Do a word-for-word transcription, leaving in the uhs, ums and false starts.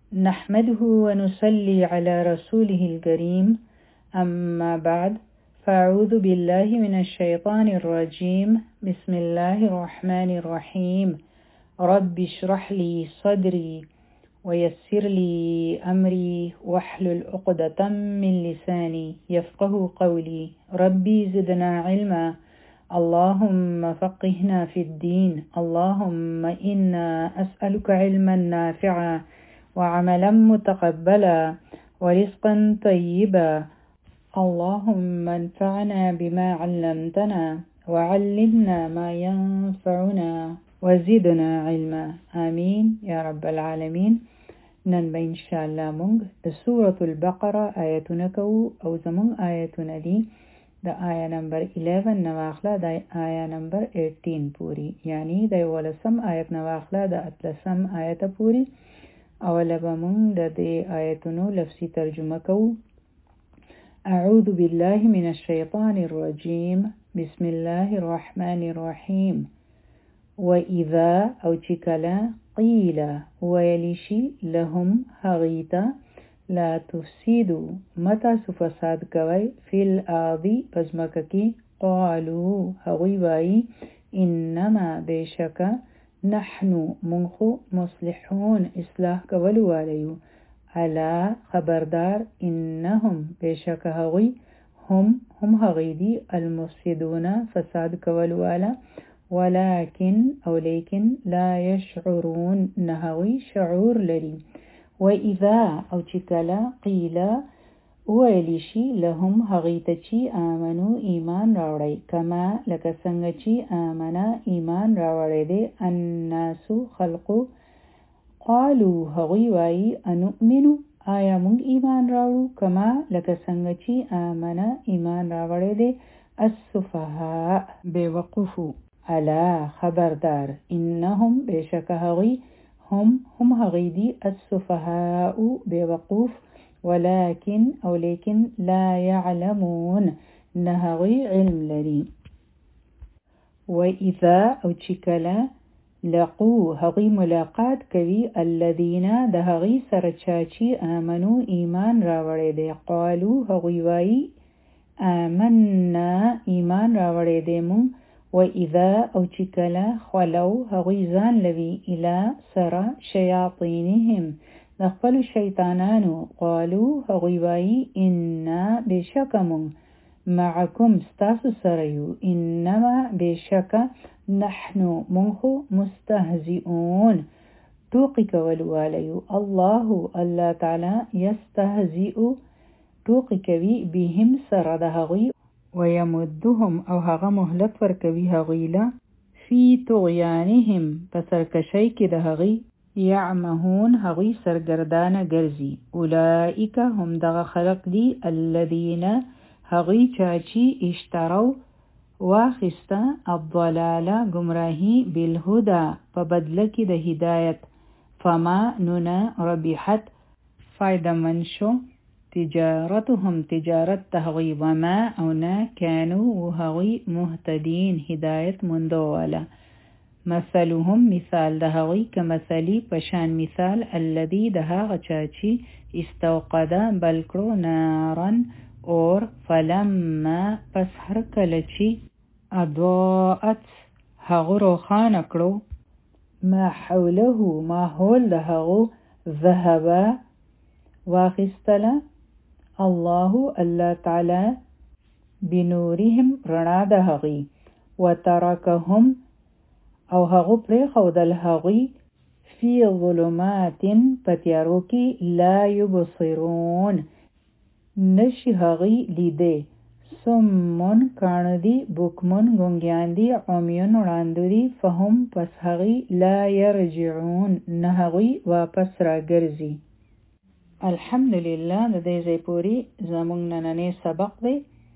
نحمده ونصلي على رسوله الكريم أما بعد فأعوذ بالله من الشيطان الرجيم بسم الله الرحمن الرحيم رب اشرح لي صدري ويسر لي أمري واحلل عقدة من لساني يفقه قولي ربي زدنا علما اللهم فقهنا في الدين اللهم إنا أسألك علما نافعا وعملا متقبلا ورزقا طيبا اللهم انفعنا بما علمتنا وعلمنا ما ينفعنا وزدنا علما آمين يا رب العالمين. نن به ان شاء الله مونږ د سورة البقره آیتونه کوو او زمونږ آیتونه دي د آیا نمبر الیون نواخله د آیا نمبر ایټین پوری، یعنی د ولسم آیت نواخله د اتلسم آیت پوری. اوله به مونږ د دې آیتونو لفظي ترجمه کوو. اعوذ بالله من الشیطان الرجیم بسم الله الرحمن الرحیم. وَإِذَا او چکلا قیل ویلیشی لهم حغیتا لا تفسیدو متاسو فساد کوي فی الارضی پزمککی قالو حغوی بائی انما بیشکا نحنو منخو مصلحون اصلاح کولو والیو علا خبردار انهم بیشک حغوی هم هم حغیدی المفسدون فساد کولو والا ولكن او لیکن لا يشعرون نهوی شعور لري. وإذا او چکلا قیل ویلیشی لهم حغیت چی آمنو ایمان راوڑی کما لکه څنګه چی آمنا ایمان راوڑی دے الناسو خلقو قالو حغوی وائی انؤمنو آیا مونږ ایمان راوڑو کما لکه څنګه چی آمنا ایمان راوڑی دے السفهاء بے وقفو الا خبردار انهم بیشک هغوی هم هم هغوی السفهاء بوقوف ولكن او لیکن لا يعلمون نهغوی علم لري. وإذا او چکلا لقو هغوی ملاقات کوي الذین د هغوی سره چاچی آمنو ایمان راوړی دی قالو هغوی وای آمنا ایمان راوړی دی مون. وَإِذَا او چکلا خلو هغوی ځان لوي الى سرا شیاطینهم د خپل شیطانانو قالو هغوی وای انا بشکمون معکم ستاسو سره یو انما بشک نحنو منخو مستهزئون ټوقی کول والیو الله الله تعالی یستهزئ ټوقی کوي بهم سره د هغوی ويمدهم او هغه مهلت ورکوي هغوی له فی طغیانهم په سرکشی کې د هغوی یعمهون هغوی سرګردانه ګرځي. اولئک هم دغه خلق دي الذین هغوی چاچی اشترو واخسته الضلاله گمراهی بالهدى په بدله کې د هدایت فما نونه ربحت فایده من شو تجارتهم تجارت تهغی وما او نه کانو هغوی مهتدین هدایت مندو والا. مثلهم مثال ده هغوی کمثلی پشان مثال الذی ده هغه چاچی استوقدا بلکړو نارن اور فلما پس هر کله چی اضاءت هغو روخانه کړو ما حوله ماحول ده هغو ذهبا واخستله الله الله تعالی بنورهم رڼا د هغوی وترکهم او هغو پرې ښودل هغوی فی ظلمات په تیارو کې لا یبصرون نشي هغوی لیدی سمون کاڼه دي بکمون ګونګیان دي عمیون ړانده دي فهم پس هغوی لا یرجعون نه هغوی واپس راګرځي. الحمدلله د دې ځای پورې زموږ نننی سبق دی.